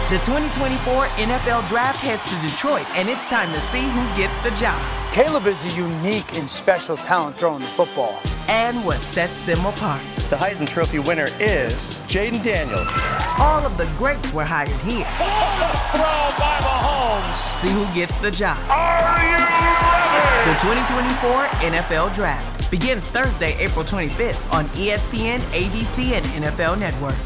The 2024 NFL Draft heads to Detroit, and it's time to see who gets the job. Caleb is a unique and special talent throwing the football. And what sets them apart. The Heisman Trophy winner is Jaden Daniels. All of the greats were hired here. Throw by Mahomes. See who gets the job. Are you ready? The 2024 NFL Draft begins Thursday, April 25th on ESPN, ABC, and NFL Network.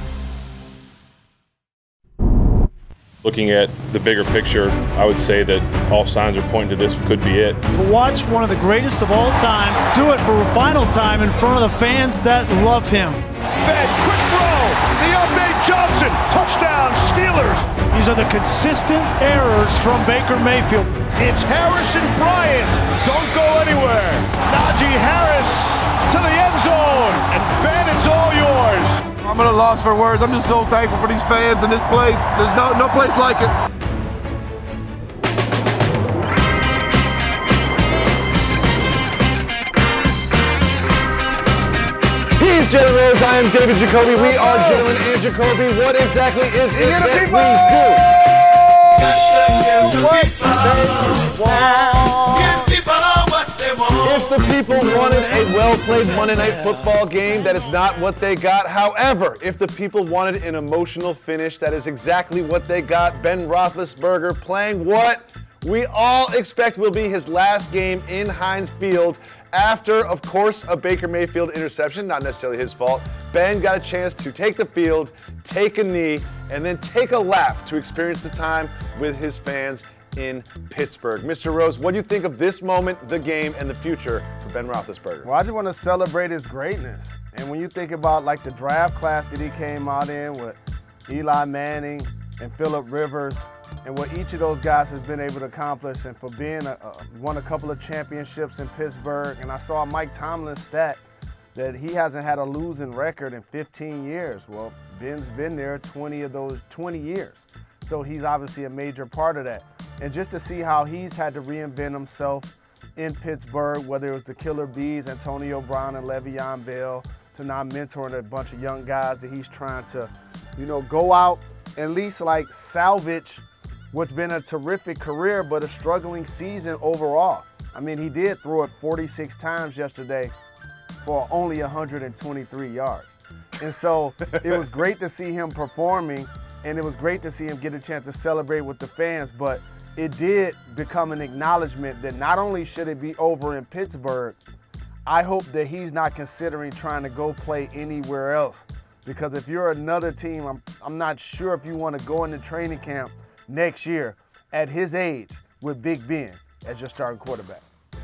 Looking at the bigger picture, I would say that all signs are pointing to this could be it. To watch one of the greatest of all time do it for a final time in front of the fans that love him. Ben, quick throw. Deontay Johnson, touchdown, Steelers. These are the consistent errors from Baker Mayfield. It's Harrison Bryant. Don't go anywhere. Najee Harris to the end zone. And Ben, it's all yours. I'm at a loss for words. I'm just so thankful for these fans and this place. There's no place like it. He's Jalen Rose. I am David Jacoby. We are Jalen and Jacoby. What exactly is it that we If the people wanted a well-played Monday Night Football game, that is not what they got. However, if the people wanted an emotional finish, that is exactly what they got. Ben Roethlisberger playing what we all expect will be his last game in Heinz Field after, of course, a Baker Mayfield interception, not necessarily his fault. Ben got a chance to take the field, take a knee, and then take a lap to experience the time with his fans in Pittsburgh. Mr. Rose, what do you think of this moment, the game, and the future for Ben Roethlisberger? Well, I just want to celebrate his greatness. And when you think about like the draft class that he came out in with Eli Manning and Phillip Rivers, and what each of those guys has been able to accomplish, and for being won a couple of championships in Pittsburgh. And I saw Mike Tomlin's stat that he hasn't had a losing record in 15 years. Well, Ben's been there 20 of those 20 years. So he's obviously a major part of that. And just to see how he's had to reinvent himself in Pittsburgh, whether it was the Killer Bees, Antonio Brown and Le'Veon Bell, to now mentoring a bunch of young guys that he's trying to, go out at least like salvage what's been a terrific career, but a struggling season overall. I mean, he did throw it 46 times yesterday for only 123 yards. And so it was great to see him performing, and it was great to see him get a chance to celebrate with the fans, but it did become an acknowledgement that not only should it be over in Pittsburgh, I hope that he's not considering trying to go play anywhere else. Because if you're another team, I'm not sure if you want to go into training camp next year at his age with Big Ben as your starting quarterback.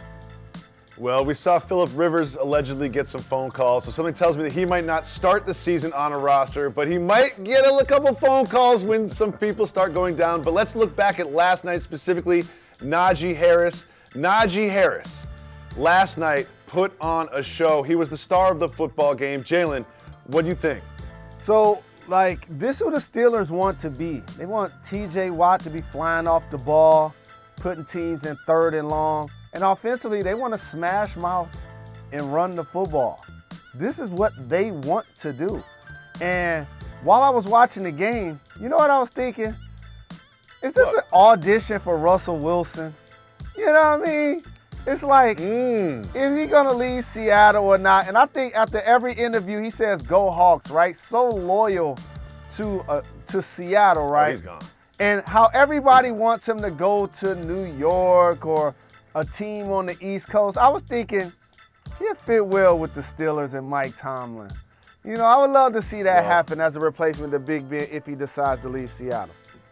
Well, we saw Phillip Rivers allegedly get some phone calls, so something tells me that he might not start the season on a roster, but he might get a couple phone calls when some people start going down. But let's look back at last night, specifically Najee Harris. Najee Harris, last night, put on a show. He was the star of the football game. Jalen, what do you think? So, this is what the Steelers want to be. They want T.J. Watt to be flying off the ball, putting teams in third and long. And offensively, they want to smash mouth and run the football. This is what they want to do. And while I was watching the game, you know what I was thinking? Is this an audition for Russell Wilson? You know what I mean? It's like, is he going to leave Seattle or not? And I think after every interview, he says, go Hawks, right? So loyal to Seattle, right? Oh, he's gone. And how everybody wants him to go to New York or a team on the East Coast. I was thinking he'd fit well with the Steelers and Mike Tomlin. I would love to see that happen as a replacement to Big Ben if he decides to leave Seattle.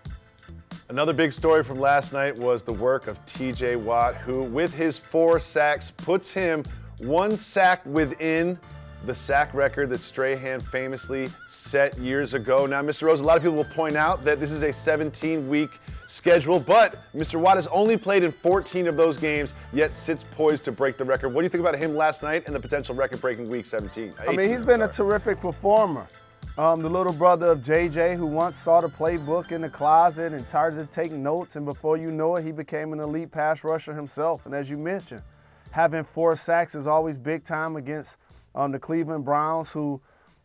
Another big story from last night was the work of T.J. Watt, who, with his 4 sacks, puts him 1 sack within the sack record that Strahan famously set years ago. Now, Mr. Rose, a lot of people will point out that this is a 17-week schedule, but Mr. Watt has only played in 14 of those games, yet sits poised to break the record. What do you think about him last night and the potential record-breaking week 17? I mean, he's been a terrific performer. The little brother of JJ, who once saw the playbook in the closet and started to take notes, and before you know it, he became an elite pass rusher himself. And as you mentioned, having 4 sacks is always big time against the Cleveland Browns, who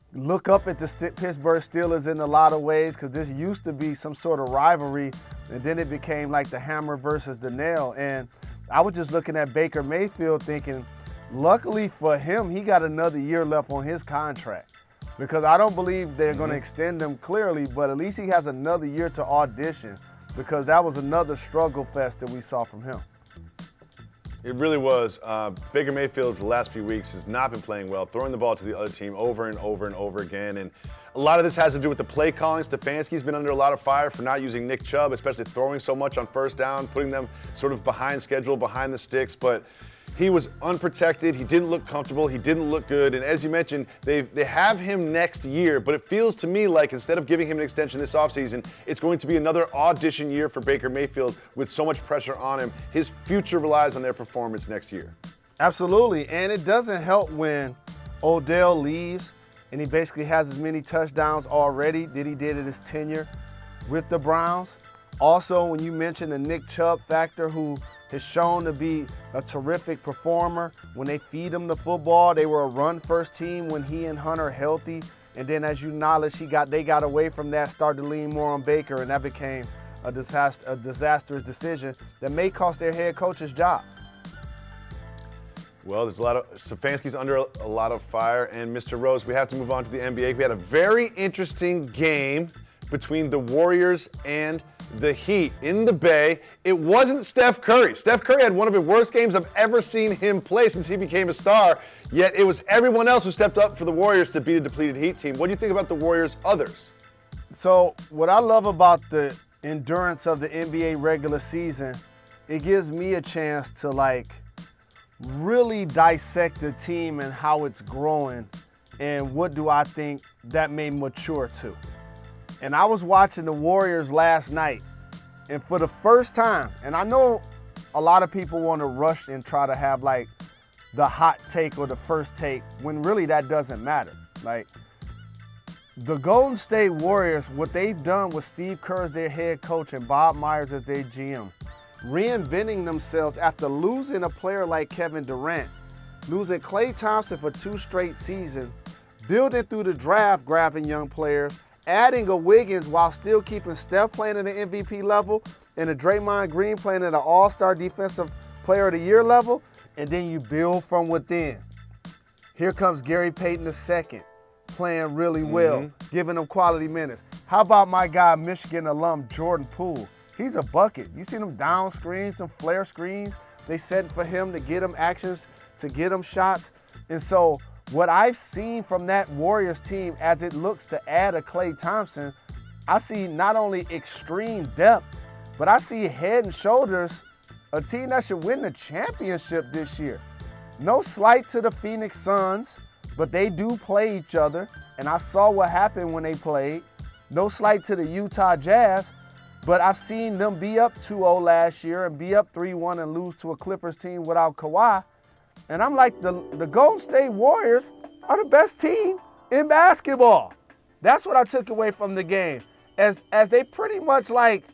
look up at the Pittsburgh Steelers in a lot of ways, because this used to be some sort of rivalry, and then it became like the hammer versus the nail. And I was just looking at Baker Mayfield thinking, luckily for him, he got another year left on his contract, because I don't believe they're going to extend him clearly, but at least he has another year to audition, because that was another struggle fest that we saw from him. It really was. Baker Mayfield for the last few weeks has not been playing well, throwing the ball to the other team over and over and over again. And a lot of this has to do with the play calling. Stefanski's been under a lot of fire for not using Nick Chubb, especially throwing so much on first down, putting them sort of behind schedule, behind the sticks. But he was unprotected. He didn't look comfortable. He didn't look good. And as you mentioned, they have him next year. But it feels to me like instead of giving him an extension this offseason, it's going to be another audition year for Baker Mayfield with so much pressure on him. His future relies on their performance next year. Absolutely. And it doesn't help when Odell leaves and he basically has as many touchdowns already that he did in his tenure with the Browns. Also, when you mention the Nick Chubb factor, who has shown to be a terrific performer. When they feed him the football, they were a run-first team when he and Hunter healthy. And then, as you acknowledge, they got away from that, started to lean more on Baker, and that became a disastrous decision that may cost their head coach's job. Well, there's Stefanski's under a lot of fire. And Mr. Rose, we have to move on to the NBA. We had a very interesting game between the Warriors and the Heat in the Bay. It wasn't Steph Curry. Steph Curry had one of the worst games I've ever seen him play since he became a star, yet it was everyone else who stepped up for the Warriors to beat a depleted Heat team. What do you think about the Warriors' others? So what I love about the endurance of the NBA regular season, it gives me a chance to really dissect the team and how it's growing and what do I think that may mature to. And I was watching the Warriors last night, and for the first time, and I know a lot of people want to rush and try to have the hot take or the first take, when really that doesn't matter. The Golden State Warriors, what they've done with Steve Kerr as their head coach and Bob Myers as their GM, reinventing themselves after losing a player like Kevin Durant, losing Klay Thompson for 2 straight seasons, building through the draft, grabbing young players, adding a Wiggins while still keeping Steph playing at an MVP level and a Draymond Green playing at an all-star defensive player of the year level, and then you build from within. Here comes Gary Payton II playing really well, giving them quality minutes. How about my guy, Michigan alum Jordan Poole? He's a bucket. You see them down screens, them flare screens they set for him to get him actions, to get him shots. And so what I've seen from that Warriors team as it looks to add a Klay Thompson, I see not only extreme depth, but I see head and shoulders a team that should win the championship this year. No slight to the Phoenix Suns, but they do play each other, and I saw what happened when they played. No slight to the Utah Jazz, but I've seen them be up 2-0 last year and be up 3-1 and lose to a Clippers team without Kawhi. And I'm like, the Golden State Warriors are the best team in basketball. That's what I took away from the game, as they pretty much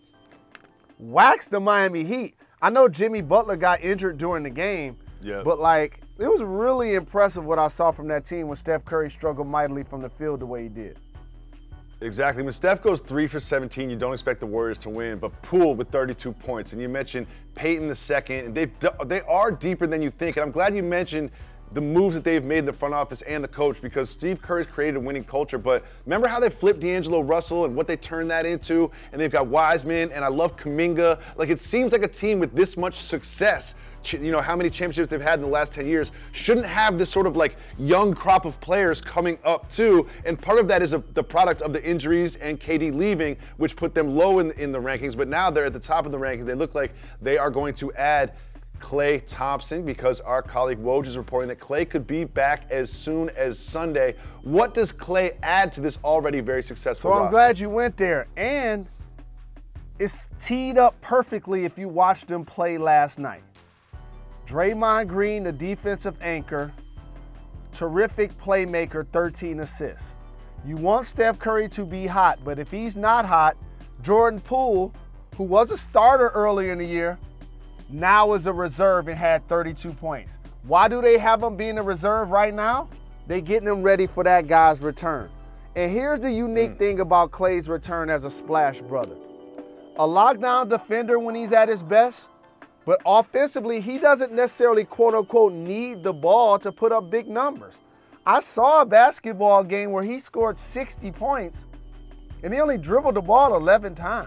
waxed the Miami Heat. I know Jimmy Butler got injured during the game, but it was really impressive what I saw from that team when Steph Curry struggled mightily from the field the way he did. Exactly. When Steph goes 3 for 17, you don't expect the Warriors to win, but Poole with 32 points. And you mentioned Payton II, and they are deeper than you think. And I'm glad you mentioned the moves that they've made in the front office and the coach, because Steve Kerr's created a winning culture. But remember how they flipped D'Angelo Russell and what they turned that into? And they've got Wiseman, and I love Kuminga. It seems like a team with this much success, how many championships they've had in the last 10 years, shouldn't have this sort of young crop of players coming up too. And part of that is the product of the injuries and KD leaving, which put them low in the rankings. But now they're at the top of the rankings. They look like they are going to add Klay Thompson, because our colleague Woj is reporting that Klay could be back as soon as Sunday. What does Klay add to this already very successful roster? I'm glad you went there. And it's teed up perfectly if you watched them play last night. Draymond Green, the defensive anchor, terrific playmaker, 13 assists. You want Steph Curry to be hot, but if he's not hot, Jordan Poole, who was a starter earlier in the year, now is a reserve and had 32 points. Why do they have him being a reserve right now? They getting him ready for that guy's return. And here's the unique thing about Klay's return as a splash brother. A lockdown defender when he's at his best, but offensively, he doesn't necessarily, quote unquote, need the ball to put up big numbers. I saw a basketball game where he scored 60 points and he only dribbled the ball 11 times.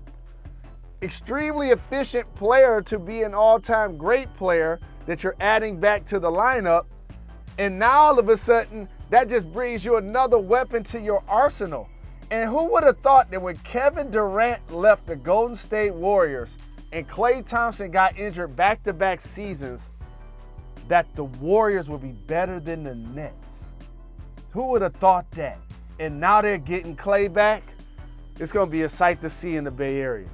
Extremely efficient player to be an all-time great player that you're adding back to the lineup. And now all of a sudden, that just brings you another weapon to your arsenal. And who would have thought that when Kevin Durant left the Golden State Warriors and Klay Thompson got injured back-to-back seasons, that the Warriors would be better than the Nets? Who would have thought that? And now they're getting Klay back. It's going to be a sight to see in the Bay Area.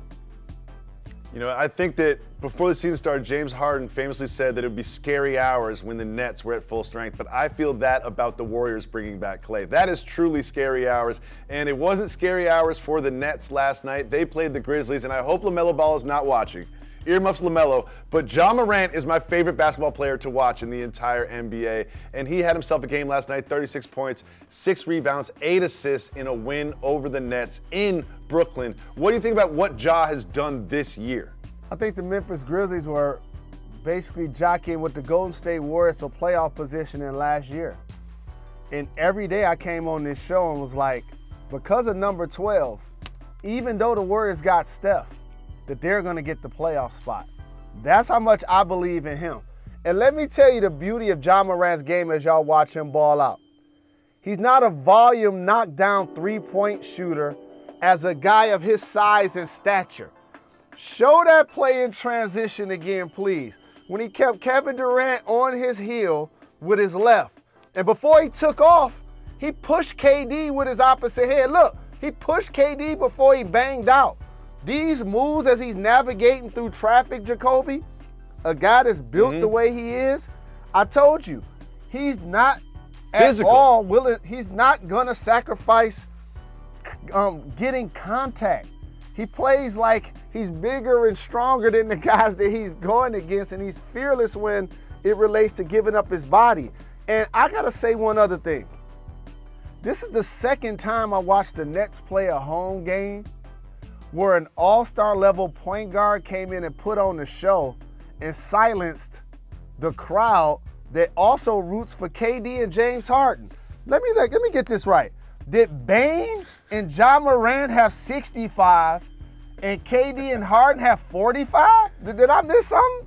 You know, I think that before the season started, James Harden famously said that it would be scary hours when the Nets were at full strength, but I feel that about the Warriors bringing back Klay. That is truly scary hours, and it wasn't scary hours for the Nets last night. They played the Grizzlies, and I hope LaMelo Ball is not watching. Earmuffs LaMelo, but Ja Morant is my favorite basketball player to watch in the entire NBA, and he had himself a game last night, 36 points, 6 rebounds, 8 assists in a win over the Nets in Brooklyn. What do you think about what Ja has done this year? I think the Memphis Grizzlies were basically jockeying with the Golden State Warriors to playoff position in last year. And every day I came on this show and was like, because of number 12, even though the Warriors got Steph, that they're going to get the playoff spot. That's how much I believe in him. And let me tell you the beauty of Ja Morant's game as y'all watch him ball out. He's not a volume knockdown three-point shooter as a guy of his size and stature. Show that play in transition again, please. When he kept Kevin Durant on his heel with his left. And before he took off, he pushed KD with his opposite hand. Look, he pushed KD before he banged out. These moves as he's navigating through traffic, Jacoby, a guy that's built the way he is, I told you, he's not at all willing, he's not gonna sacrifice getting contact. He plays like he's bigger and stronger than the guys that he's going against, and he's fearless when it relates to giving up his body. And I gotta say one other thing. This is the second time I watched the Nets play a home game where an all-star level point guard came in and put on the show and silenced the crowd that also roots for KD and James Harden. Let me get this right. Did Bane and Ja Morant have 65 and KD and Harden have 45? Did I miss something?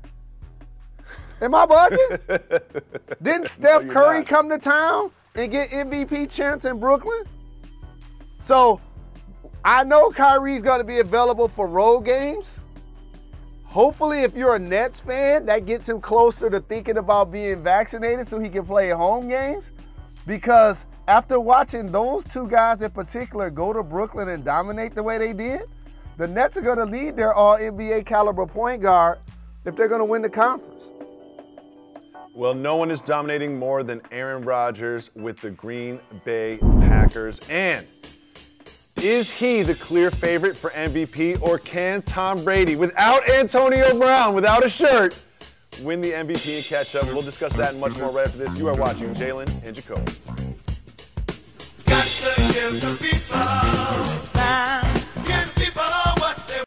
Am I bugging? Didn't Steph Curry come to town and get MVP chance in Brooklyn? So I know Kyrie's going to be available for road games. Hopefully, if you're a Nets fan, that gets him closer to thinking about being vaccinated so he can play home games. Because after watching those two guys in particular go to Brooklyn and dominate the way they did, the Nets are going to need their all-NBA caliber point guard if they're going to win the conference. Well, no one is dominating more than Aaron Rodgers with the Green Bay Packers. And is he the clear favorite for MVP, or can Tom Brady, without Antonio Brown, without a shirt, win the MVP and catch up? We'll discuss that and much more right after this. You are watching Jalen and Jacoby. Got to give the people time. Give people what they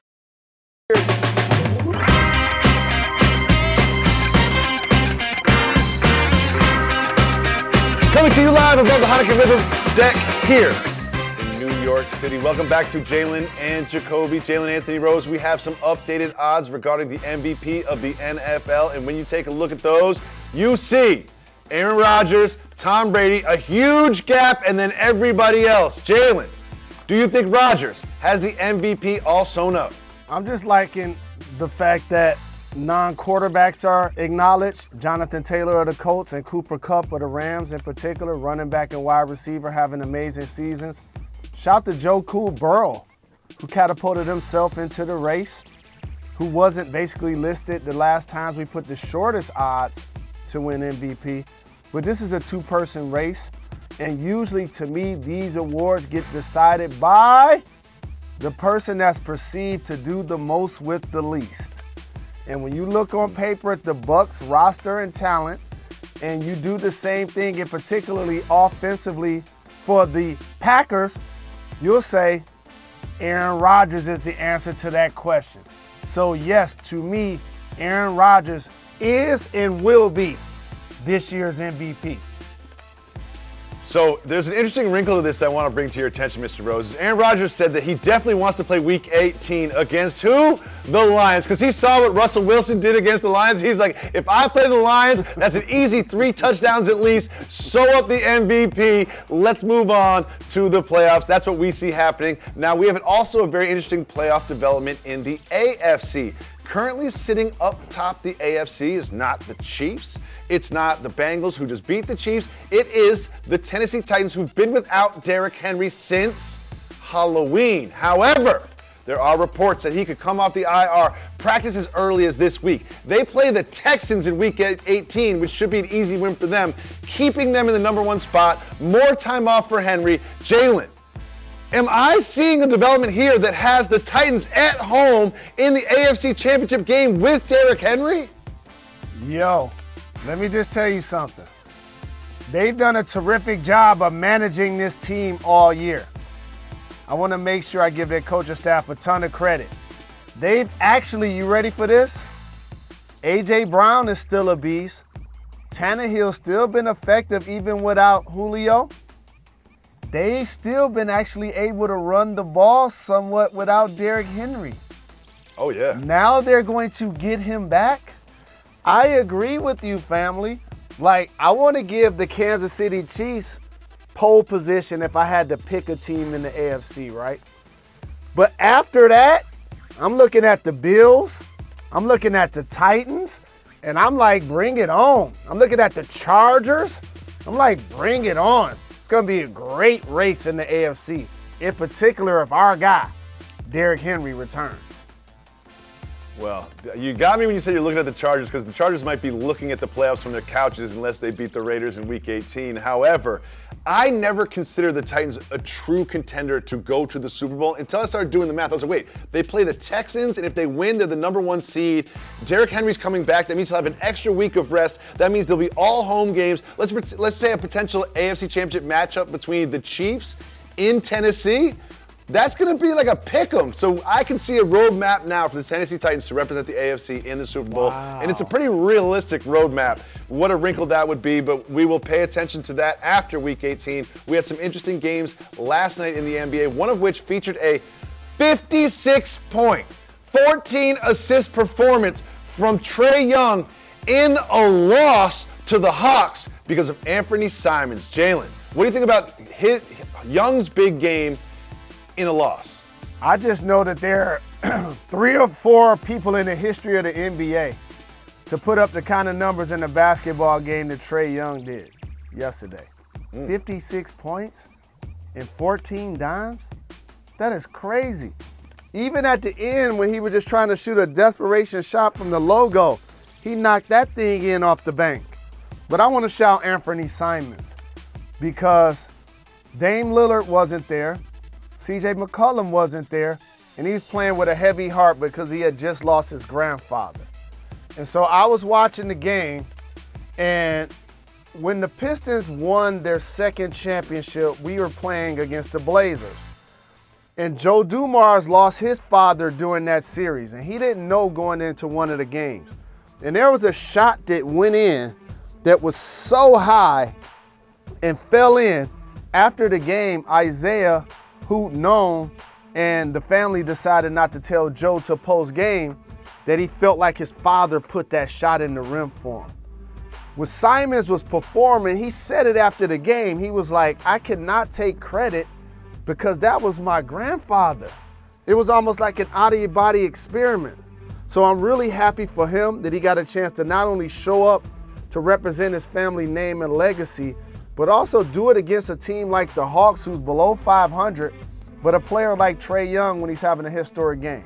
Coming to you live above the Hanukkah River deck here in New York City. Welcome back to Jalen and Jacoby. Jalen Anthony Rose, we have some updated odds regarding the MVP of the NFL. And when you take a look at those, you see Aaron Rodgers, Tom Brady, a huge gap, and then everybody else. Jalen, do you think Rodgers has the MVP all sewn up? I'm just liking the fact that non-quarterbacks are acknowledged. Jonathan Taylor of the Colts and Cooper Kupp of the Rams in particular, running back and wide receiver, having amazing seasons. Shout to Joe Cool Burrow, who catapulted himself into the race, who wasn't basically listed the last times we put the shortest odds to win MVP. But this is a two-person race, and usually to me, these awards get decided by the person that's perceived to do the most with the least. And when you look on paper at the Bucs roster and talent, and you do the same thing, and particularly offensively for the Packers, you'll say Aaron Rodgers is the answer to that question. So yes, to me, Aaron Rodgers is and will be this year's MVP. So there's an interesting wrinkle to this that I want to bring to your attention, Mr. Rose. Aaron Rodgers said that he definitely wants to play Week 18 against who? The Lions, because he saw what Russell Wilson did against the Lions. He's like, if I play the Lions, that's an easy 3 touchdowns at least. Sew up the MVP. Let's move on to the playoffs. That's what we see happening. Now, we have also a very interesting playoff development in the AFC. Currently sitting up top the AFC is not the Chiefs. It's not the Bengals, who just beat the Chiefs. It is the Tennessee Titans, who've been without Derrick Henry since Halloween. However, there are reports that he could come off the IR, practice as early as this week. They play the Texans in Week 18, which should be an easy win for them, keeping them in the number 1 spot. More time off for Henry. Jalen, am I seeing a development here that has the Titans at home in the AFC Championship game with Derrick Henry? Yo, let me just tell you something. They've done a terrific job of managing this team all year. I want to make sure I give their coaching staff a ton of credit. They've actually, you ready for this? A.J. Brown is still a beast. Tannehill's still been effective even without Julio. They've still been actually able to run the ball somewhat without Derrick Henry. Oh, yeah. Now they're going to get him back. I agree with you, family. Like, I want to give the Kansas City Chiefs pole position if I had to pick a team in the AFC, right? But after that, I'm looking at the Bills. I'm looking at the Titans. And I'm like, bring it on. I'm looking at the Chargers. I'm like, bring it on. It's going to be a great race in the AFC, in particular if our guy, Derrick Henry, returns. Well, you got me when you said you're looking at the Chargers, because the Chargers might be looking at the playoffs from their couches unless they beat the Raiders in Week 18. However, I never considered the Titans a true contender to go to the Super Bowl until I started doing the math. I was like, wait, they play the Texans, and if they win, they're the number 1 seed. Derrick Henry's coming back. That means he'll have an extra week of rest. That means there'll be all home games. Let's say a potential AFC Championship matchup between the Chiefs in Tennessee. That's going to be like a pick'em. So I can see a roadmap now for the Tennessee Titans to represent the AFC in the Super Bowl. Wow. And it's a pretty realistic roadmap. What a wrinkle that would be, but we will pay attention to that after Week 18. We had some interesting games last night in the NBA, one of which featured a 56-point, 14-assist performance from Trae Young in a loss to the Hawks because of Anthony Simons. Jalen, what do you think about Young's big game in a loss? I just know that there are 3 or 4 people in the history of the NBA to put up the kind of numbers in a basketball game that Trae Young did yesterday. 56 points and 14 dimes? That is crazy. Even at the end when he was just trying to shoot a desperation shot from the logo, he knocked that thing in off the bank. But I want to shout Anthony Simons because Dame Lillard wasn't there. C.J. McCollum wasn't there, and he's playing with a heavy heart because he had just lost his grandfather. And so I was watching the game, and when the Pistons won their 2nd championship, we were playing against the Blazers. And Joe Dumars lost his father during that series, and he didn't know going into one of the games. And there was a shot that went in that was so high and fell in. After the game, Isaiah, who'd known, and the family decided not to tell Joe till post-game that he felt like his father put that shot in the rim for him. When Simons was performing, he said it after the game. He was like, I cannot take credit because that was my grandfather. It was almost like an out-of-your-body experiment. So I'm really happy for him that he got a chance to not only show up to represent his family name and legacy, but also do it against a team like the Hawks, who's below 500, but a player like Trae Young when he's having a historic game.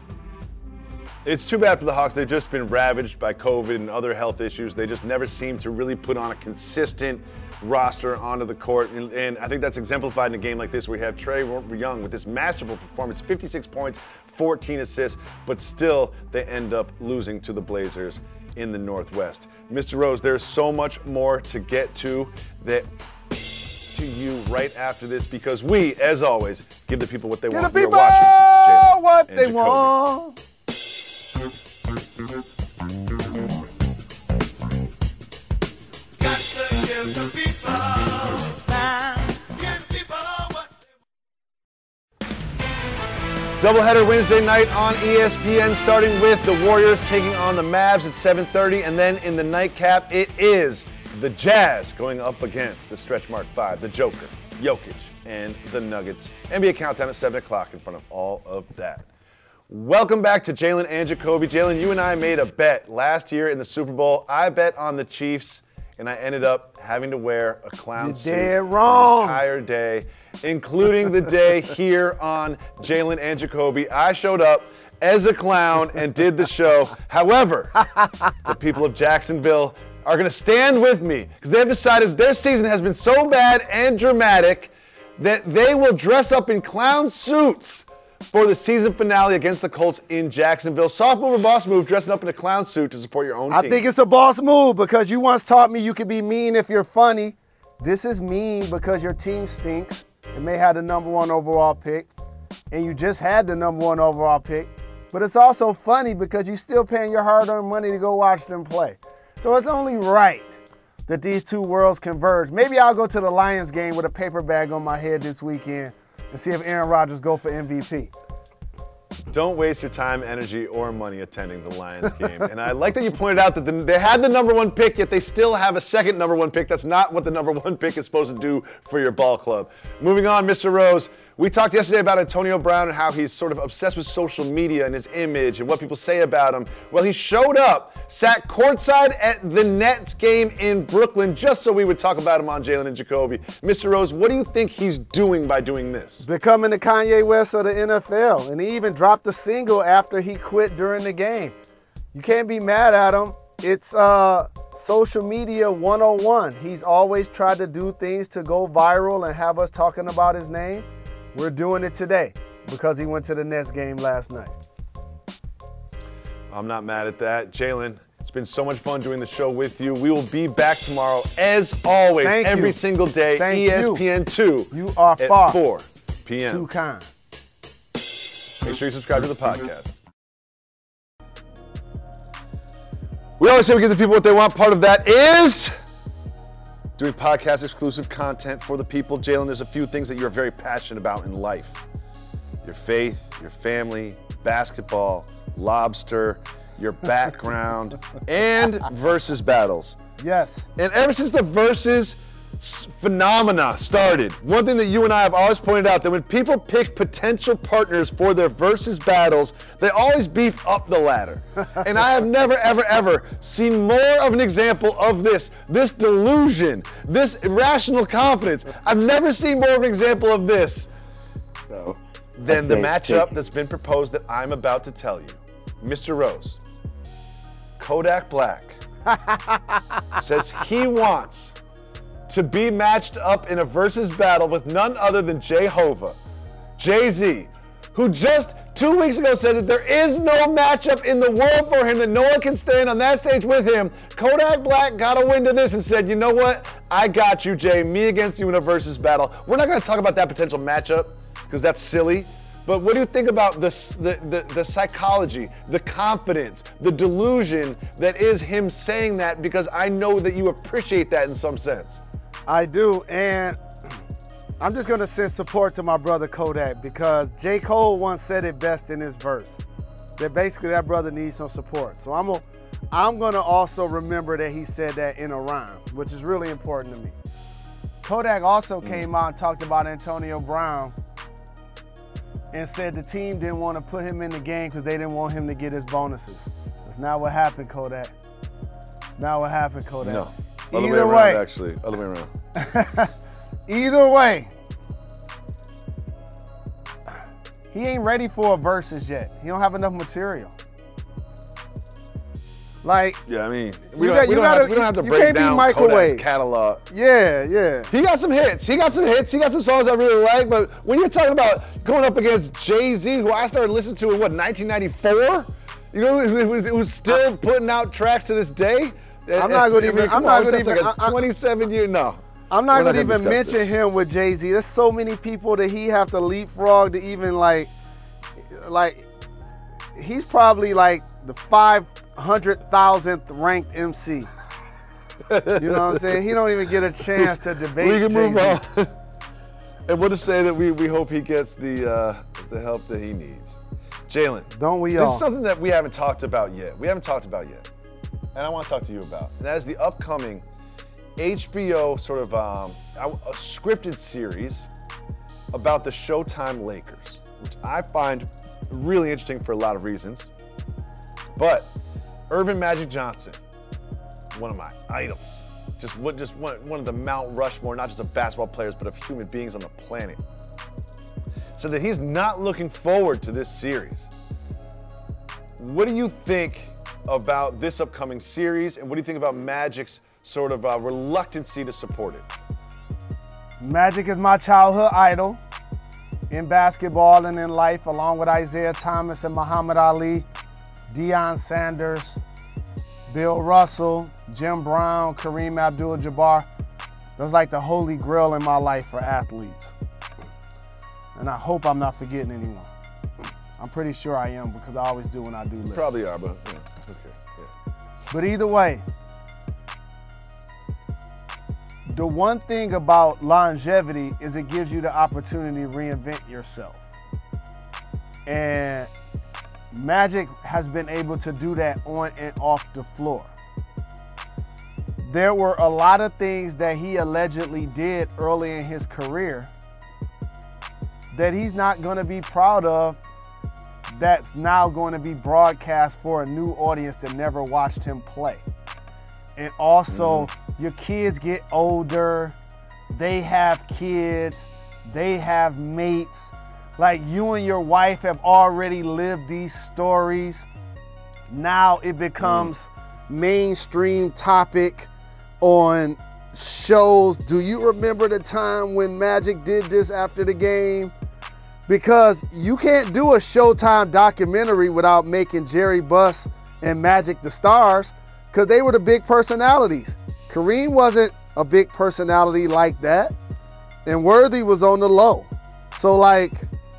It's too bad for the Hawks. They've just been ravaged by COVID and other health issues. They just never seem to really put on a consistent roster onto the court. And I think that's exemplified in a game like this where we have Trae Young with this masterful performance, 56 points, 14 assists, but still they end up losing to the Blazers in the Northwest. Mr. Rose, there's so much more to get to you right after this because we, as always, give the people what they want. Give the people what they want. Got to give the people time. Give people what they want. Doubleheader Wednesday night on ESPN, starting with the Warriors taking on the Mavs at 7:30, and then in the nightcap, it is the Jazz going up against the Stretch Mark 5, the Joker, Jokic, and the Nuggets. NBA Countdown at 7 o'clock in front of all of that. Welcome back to Jalen and Jacoby. Jalen, you and I made a bet last year in the Super Bowl. I bet on the Chiefs, and I ended up having to wear a clown suit dead wrong. the entire day, including the day here on Jalen and Jacoby. I showed up as a clown and did the show. However, the people of Jacksonville are going to stand with me because they've decided their season has been so bad and dramatic that they will dress up in clown suits for the season finale against the Colts in Jacksonville. Soft move or boss move, dressing up in a clown suit to support your own team? I think it's a boss move because you once taught me you could be mean if you're funny. This is mean because your team stinks. It may have the #1 overall pick, and you just had the #1 overall pick. But it's also funny because you're still paying your hard-earned money to go watch them play. So it's only right that these two worlds converge. Maybe I'll go to the Lions game with a paper bag on my head this weekend and see if Aaron Rodgers go for MVP. Don't waste your time, energy, or money attending the Lions game. And I like that you pointed out that they had the #1 pick, yet they still have a second #1 pick. That's not what the #1 pick is supposed to do for your ball club. Moving on, Mr. Rose. We talked yesterday about Antonio Brown and how he's sort of obsessed with social media and his image and what people say about him. Well, he showed up, sat courtside at the Nets game in Brooklyn just so we would talk about him on Jalen and Jacoby. Mr. Rose, what do you think he's doing by doing this? Becoming the Kanye West of the NFL. And he even dropped a single after he quit during the game. You can't be mad at him. It's social media 101. He's always tried to do things to go viral and have us talking about his name. We're doing it today because he went to the Nets game last night. I'm not mad at that. Jalen, it's been so much fun doing the show with you. We will be back tomorrow, as always, every single day, ESPN 2 you are at far 4 p.m. too kind. Make sure you subscribe to the podcast. We always say we give the people what they want. Part of that is doing podcast exclusive content for the people. Jalen, there's a few things that you're very passionate about in life. Your faith, your family, basketball, lobster, your background, and versus battles. Yes. And ever since the versus phenomena started, one thing that you and I have always pointed out, that when people pick potential partners for their versus battles, they always beef up the ladder. And I have never, ever, ever seen more of an example of this delusion, this irrational confidence. I've never seen more of an example of this than the matchup that's been proposed that I'm about to tell you. Mr. Rose, Kodak Black says he wants to be matched up in a versus battle with none other than Jehovah, Jay-Z, who just 2 weeks ago said that there is no matchup in the world for him, that no one can stand on that stage with him. Kodak Black got a wind of this and said, you know what? I got you, Jay. Me against you in a versus battle. We're not going to talk about that potential matchup because that's silly. But what do you think about the psychology, the confidence, the delusion that is him saying that? Because I know that you appreciate that in some sense. I do, and I'm just going to send support to my brother Kodak because J. Cole once said it best in his verse, that basically that brother needs some support. So I'm going to also remember that he said that in a rhyme, which is really important to me. Kodak also came out and talked about Antonio Brown and said the team didn't want to put him in the game because they didn't want him to get his bonuses. That's not what happened, Kodak. It's not what happened, Kodak. No. Either way, actually. Other way around. Either way, he ain't ready for a versus yet. He don't have enough material. Like, yeah, I mean, we don't have to break down Kodak's catalog. Yeah. He got some hits. He got some songs I really like. But when you're talking about going up against Jay-Z, who I started listening to in 1994? You know, it was still putting out tracks to this day. I'm not going to even. I'm not going to even. Like a 27-year. No. I'm not going to even mention him with Jay-Z. There's so many people that he have to leapfrog to even like he's probably like the 500,000th ranked MC. You know what I'm saying? He don't even get a chance to debate. We can move Jay-Z. on. And we'll just say that we hope he gets the help that he needs. Jalen. Don't we all? This is something that we haven't talked about yet. And I want to talk to you about. And that is the upcoming HBO sort of a scripted series about the Showtime Lakers, which I find really interesting for a lot of reasons. But Earvin Magic Johnson, one of my idols, just one of the Mount Rushmore, not just of basketball players, but of human beings on the planet, said that he's not looking forward to this series. What do you think about this upcoming series, and what do you think about Magic's sort of reluctancy to support it? Magic is my childhood idol in basketball and in life, along with Isaiah Thomas and Muhammad Ali, Deion Sanders, Bill Russell, Jim Brown, Kareem Abdul-Jabbar. That's like the holy grail in my life for athletes. And I hope I'm not forgetting anyone. I'm pretty sure I am, because I always do when I do lists. Probably are, but yeah, okay, yeah. But either way, the one thing about longevity is it gives you the opportunity to reinvent yourself. And Magic has been able to do that on and off the floor. There were a lot of things that he allegedly did early in his career that he's not going to be proud of, that's now going to be broadcast for a new audience that never watched him play. And also, your kids get older, they have kids, they have mates. Like, you and your wife have already lived these stories. Now it becomes mainstream topic on shows. Do you remember the time when Magic did this after the game? Because you can't do a Showtime documentary without making Jerry Buss and Magic the stars, because they were the big personalities. Kareem wasn't a big personality like that, and Worthy was on the low. So, like,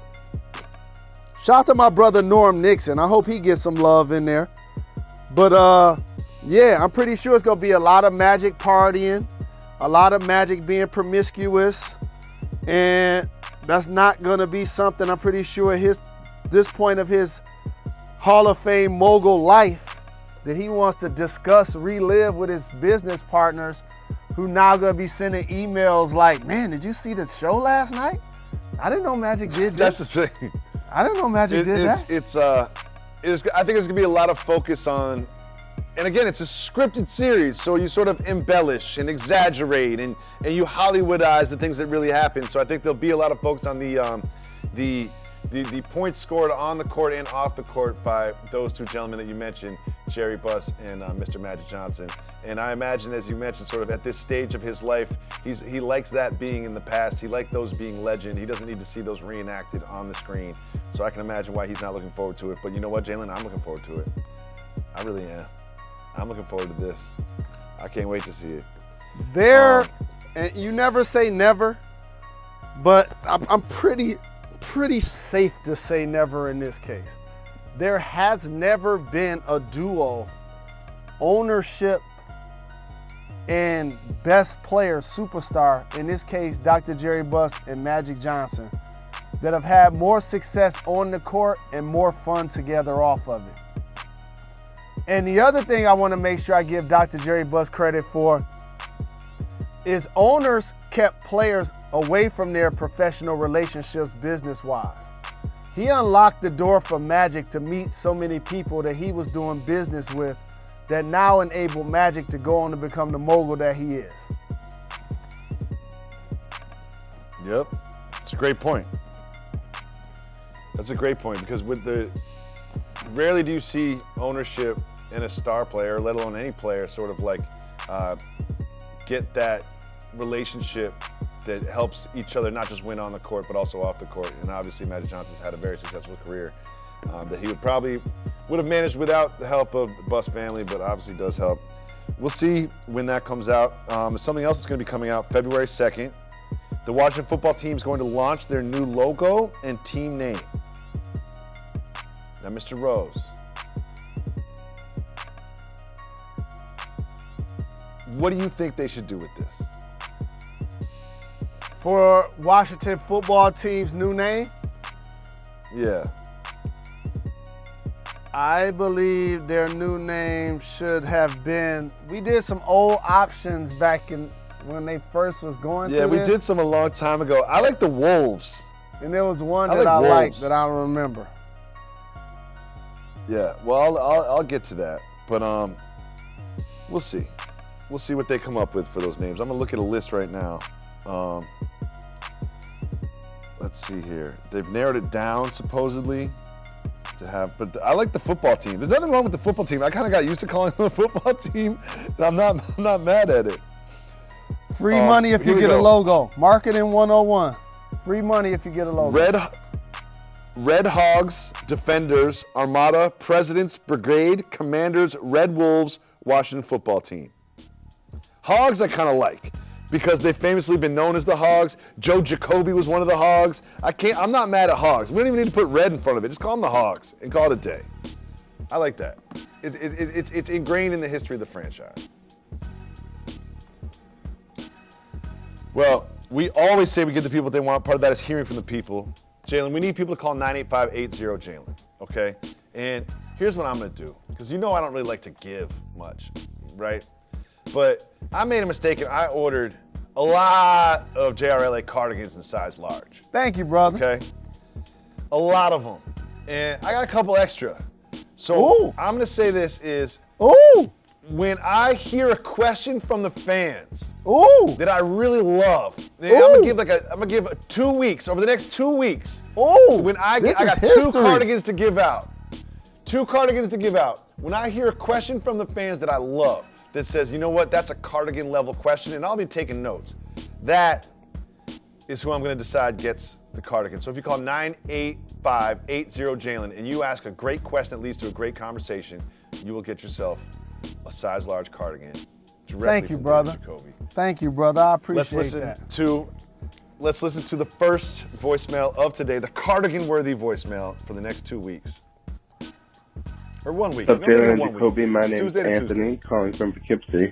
shout out to my brother Norm Nixon. I hope he gets some love in there. But yeah, I'm pretty sure it's gonna be a lot of Magic partying, a lot of Magic being promiscuous, and that's not gonna be something, I'm pretty sure, this point of his Hall of Fame mogul life that he wants to discuss, relive with his business partners, who now gonna be sending emails like, man, did you see the show last night? I didn't know Magic did this. That's the thing. I didn't know Magic did that. I think there's gonna be a lot of focus on, and again, it's a scripted series, so you sort of embellish and exaggerate and you Hollywoodize the things that really happen. So I think there'll be a lot of focus on the points scored on the court and off the court by those two gentlemen that you mentioned, Jerry Buss and Mr. Magic Johnson. And I imagine, as you mentioned, sort of at this stage of his life, he likes that being in the past. He likes those being legend. He doesn't need to see those reenacted on the screen. So I can imagine why he's not looking forward to it. But you know what, Jalen? I'm looking forward to it. I really am. I'm looking forward to this. I can't wait to see it. And you never say never, but I'm pretty safe to say never in this case. There has never been a duo, ownership and best player, superstar, in this case, Dr. Jerry Buss and Magic Johnson, that have had more success on the court and more fun together off of it. And the other thing I want to make sure I give Dr. Jerry Buss credit for is owners kept players away from their professional relationships business-wise. He unlocked the door for Magic to meet so many people that he was doing business with that now enable Magic to go on to become the mogul that he is. Yep, it's a great point. That's a great point, because rarely do you see ownership in a star player, let alone any player, sort of like get that relationship that helps each other not just win on the court, but also off the court. And obviously Magic Johnson's had a very successful career that he would have managed without the help of the Buss family, but obviously does help. We'll see when that comes out. Something else is going to be coming out February 2nd. The Washington football team is going to launch their new logo and team name. Now, Mr. Rose, what do you think they should do with this? For Washington football team's new name? Yeah. I believe their new name should have been, we did some old options back in when they first was going through Yeah, we this. did some a long time ago. I like the Wolves. And there was one I that like I Wolves. liked that I don't remember. Yeah, well, I'll get to that, but we'll see. We'll see what they come up with for those names. I'm gonna look at a list right now. Let's see here. They've narrowed it down supposedly to have, but I like the football team. There's nothing wrong with the football team. I kind of got used to calling them the football team, and I'm not mad at it. Free money if you here we get a go. logo. Marketing 101. Free money if you get a logo. Red Hogs, Defenders, Armada, Presidents, Brigade, Commanders, Red Wolves, Washington football team. Hogs I kind of like because they've famously been known as the Hogs. Joe Jacoby was one of the Hogs. I'm not mad at Hogs. We don't even need to put red in front of it. Just call them the Hogs and call it a day. I like that. It's ingrained in the history of the franchise. Well, we always say we give the people what they want. Part of that is hearing from the people. Jalen, we need people to call 985-80-JALEN, okay? And here's what I'm gonna do, because you know I don't really like to give much, right? But I made a mistake and I ordered a lot of JRLA cardigans in size large. Thank you, brother. Okay? A lot of them. And I got a couple extra. So I'm gonna say this is, when I hear a question from the fans that I really love, I'm gonna give 2 weeks, over the next 2 weeks. When I got two cardigans to give out. 2 cardigans to give out. When I hear a question from the fans that I love that says, you know what, that's a cardigan level question, and I'll be taking notes. That is who I'm gonna decide gets the cardigan. So if you call 985-80-JALEN and you ask a great question that leads to a great conversation, you will get yourself a size large cardigan directly Thank you, from brother. David Jacoby. Thank you, brother. I appreciate that. Let's listen to the first voicemail of today, the cardigan-worthy voicemail for the next 2 weeks. Or 1 week. What's up, Jalen and Jacoby? My name is Tuesday to Anthony, calling from Poughkeepsie.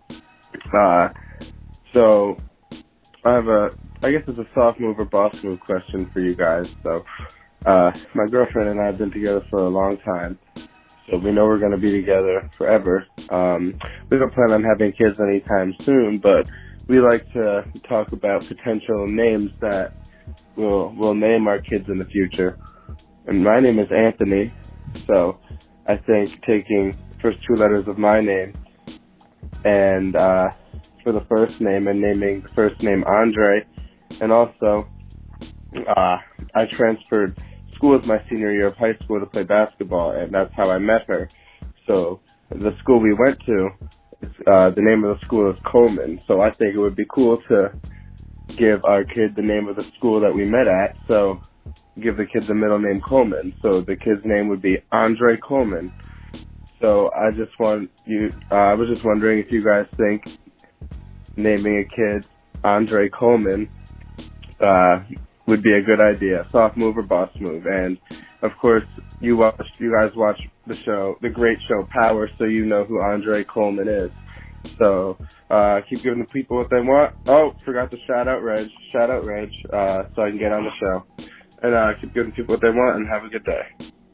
So I have I guess it's a soft move or boss move question for you guys. So my girlfriend and I have been together for a long time. So we know we're going to be together forever. We don't plan on having kids anytime soon, but we like to talk about potential names that we'll name our kids in the future. And my name is Anthony, so I think taking the first 2 letters of my name and for the first name and naming the first name Andre, and also I transferred schools my senior year of high school to play basketball, and that's how I met her. So the school we went to, the name of the school is Coleman. So I think it would be cool to give our kid the name of the school that we met at. So give the kid the middle name Coleman. So the kid's name would be Andre Coleman. So I was just wondering if you guys think naming a kid Andre Coleman would be a good idea. Soft move or boss move. And of course, you guys watch the great show Power, so you know who Andre Coleman is. So keep giving the people what they want. Oh, forgot to shout out Reg, so I can get on the show. And keep giving people what they want, and have a good day.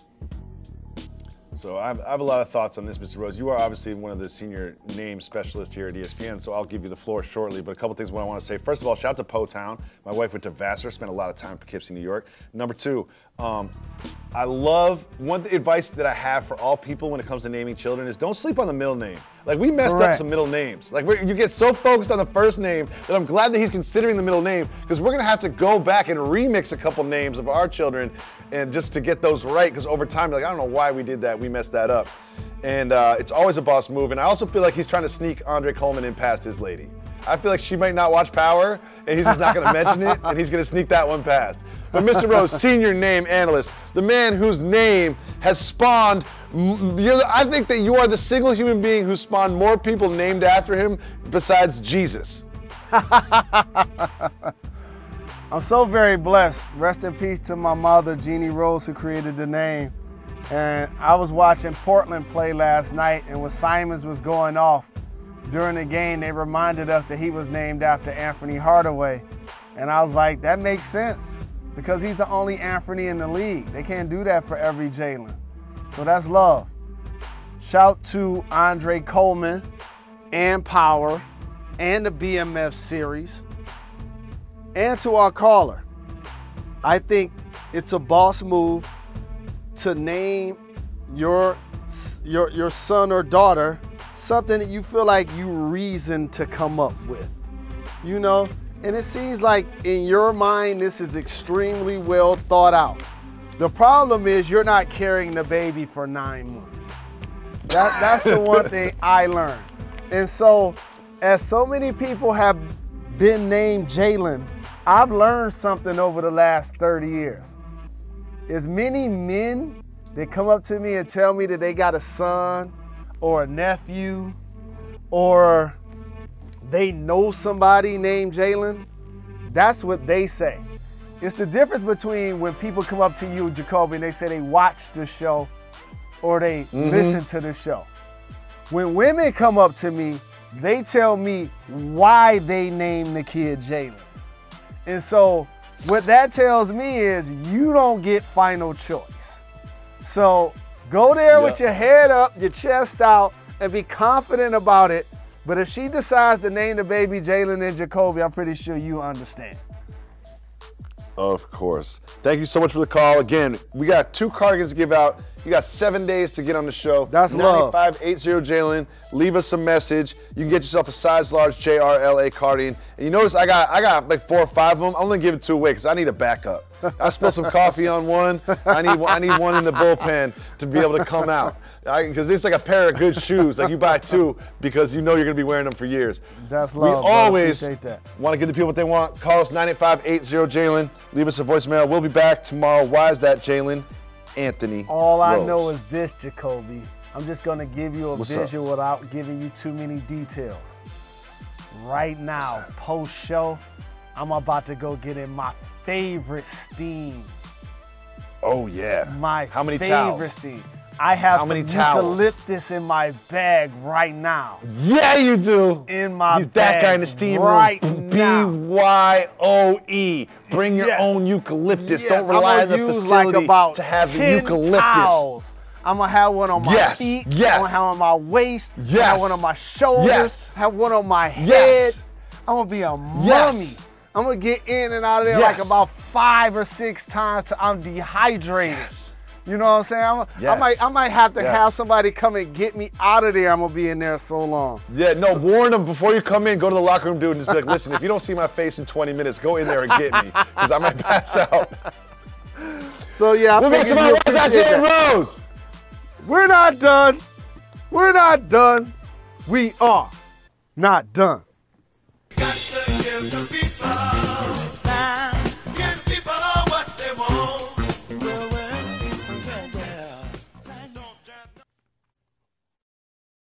So I have a lot of thoughts on this, Mr. Rose. You are obviously one of the senior name specialists here at ESPN, so I'll give you the floor shortly. But a couple things what I want to say. First of all, shout out to Poe Town. My wife went to Vassar, spent a lot of time in Poughkeepsie, New York. Number 2, I love, one advice that I have for all people when it comes to naming children is don't sleep on the middle name. Like, we messed up some middle names. Like, you get so focused on the first name that I'm glad that he's considering the middle name, because we're going to have to go back and remix a couple names of our children and just to get those right, because over time, you're like, I don't know why we did that. We messed that up. And it's always a boss move. And I also feel like he's trying to sneak Andre Coleman in past his lady. I feel like she might not watch Power, and he's just not going to mention it, and he's going to sneak that one past. But Mr. Rose, senior name analyst, the man whose name has spawned, I think that you are the single human being who spawned more people named after him besides Jesus. I'm so very blessed. Rest in peace to my mother, Jeannie Rose, who created the name. And I was watching Portland play last night, and when Simons was going off during the game, they reminded us that he was named after Anthony Hardaway. And I was like, that makes sense, because he's the only Anthony in the league. They can't do that for every Jalen. So that's love. Shout to Andre Coleman and Power and the BMF series. And to our caller, I think it's a boss move to name your son or daughter something that you feel like you reason to come up with, you know? And it seems like in your mind, this is extremely well thought out. The problem is you're not carrying the baby for 9 months. That's the one thing I learned. And so, as so many people have been named Jalen, I've learned something over the last 30 years. As many men that come up to me and tell me that they got a son or a nephew or they know somebody named Jalen, that's what they say. It's the difference between when people come up to you, Jacoby, and they say they watch the show or they listen to the show. When women come up to me, they tell me why they named the kid Jalen. And so what that tells me is you don't get final choice. So go there with your head up, your chest out, and be confident about it. But if she decides to name the baby Jalen and Jacoby, I'm pretty sure you understand. Of course. Thank you so much for the call. Again, we got 2 cardigans to give out. You got 7 days to get on the show. That's love. 9580 Jalen. Leave us a message. You can get yourself a size large JRLA cardigan. And you notice I got like 4 or 5 of them. I'm only giving 2 away because I need a backup. I spilled some coffee on one. I need one in the bullpen to be able to come out. Because it's like a pair of good shoes. Like you buy 2 because you know you're going to be wearing them for years. That's love. We always appreciate that. Want to give the people what they want. Call us 98580 Jalen. Leave us a voicemail. We'll be back tomorrow. Why is that, Jalen? Anthony All I Rose. know is this, Jacoby. I'm just going to give you a What's visual without giving you too many details. Right now, post-show, I'm about to go get in my favorite steam. Oh, yeah. My How many favorite towels? steam. I have How many some towels? eucalyptus in my bag right now. Yeah, you do. In my He's bag that guy in the steam right room. now. BYOE. Bring your own eucalyptus. Yeah, Don't rely on the facility like about to have the 10 eucalyptus. Towels. I'm going to have one on my feet. Yes. I'm going to have one on my waist. Yes. I'm going to have one on my shoulders. Yes. Have one on my head. Yes. I'm going to be a mummy. Yes. I'm going to get in and out of there Yes. like about 5 or 6 times till I'm dehydrated. Yes. You know what I'm saying? Yes. I might have to Yes. have somebody come and get me out of there. I'm going to be in there so long. Yeah, no, warn them before you come in. Go to the locker room, dude, and just be like, listen, if you don't see my face in 20 minutes, go in there and get me, because I might pass out. So, yeah, We'll get tomorrow. What's that, Jalen Rose? We're not done. We're not done. We are not done. Got to give the people